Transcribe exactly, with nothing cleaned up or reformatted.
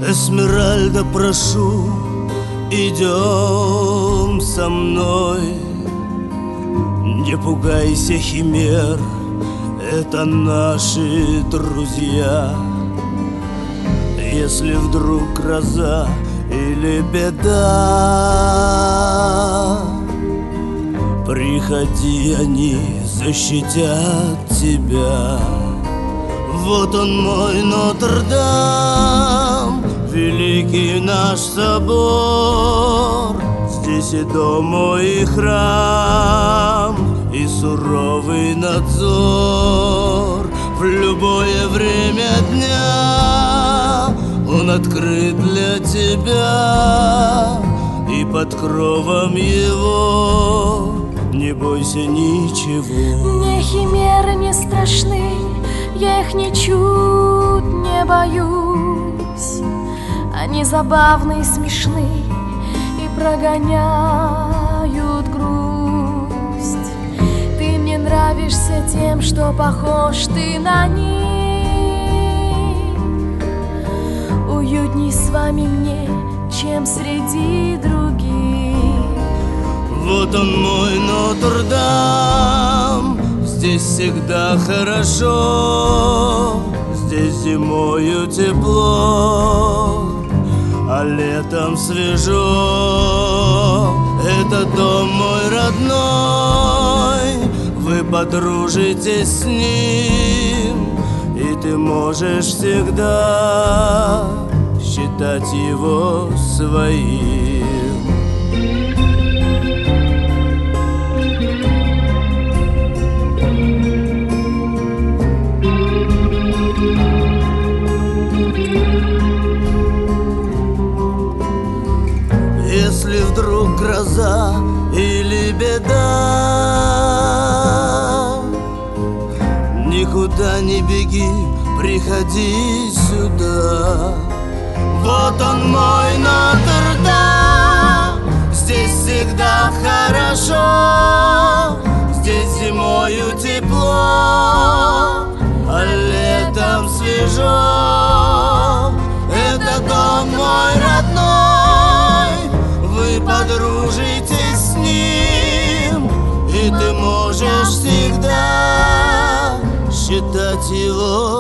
Эсмеральда, прошу, идем со мной. Не пугайся химер, это наши друзья. Если вдруг гроза или беда, приходи, они защитят тебя. Вот он мой Нотр-Дам, великий наш собор. Здесь и дом мой, и храм, и суровый надзор. В любое время дня он открыт для тебя, и под кровом его не бойся ничего. Мне химеры не страшны, я их ничуть не боюсь. Они забавны и смешны и прогоняют грусть. Ты мне нравишься тем, что похож ты на них. Уютней с вами мне, чем среди других. Вот он мой Нотр-Дам, здесь всегда хорошо. Здесь зимою тепло, а летом свежо. Это дом мой родной, вы подружитесь с ним, и ты можешь всегда считать его своим. Если вдруг гроза или беда, никуда не беги, приходи сюда. Вот он мой Нотр-Дам, здесь всегда хорошо. Здесь зимою тепло, а летом свежо. Это дом мой родной, вы подружитесь с ним, и ты можешь всегда считать его